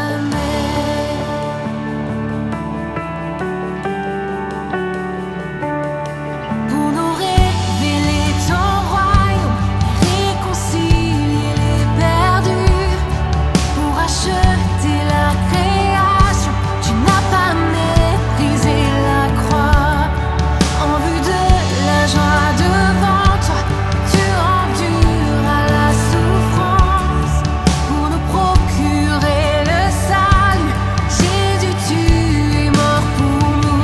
Pour nous révéler ton royaume, réconcilier les perdus, pour acheter la création, tu n'as pas méprisé la croix. En vue de la joie devant toi, tu enduras la souffrance. Pour nous procurer le salut, Jésus, tu es mort pour nous.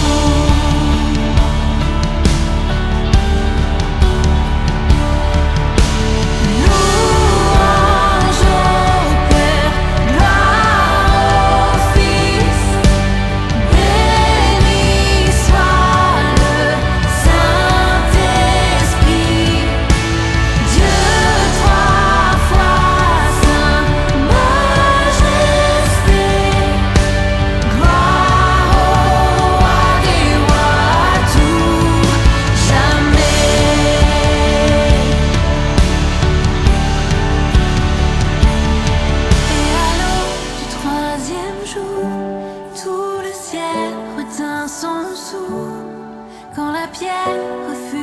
Louange au Père, gloire au Fils, béni soit le Saint-Esprit, Dieu trois fois saint, majesté, gloire au roi des rois, à tout jamais. Et à l'aube du troisième jour, tout le ciel retint son souffle, quand la pierre refut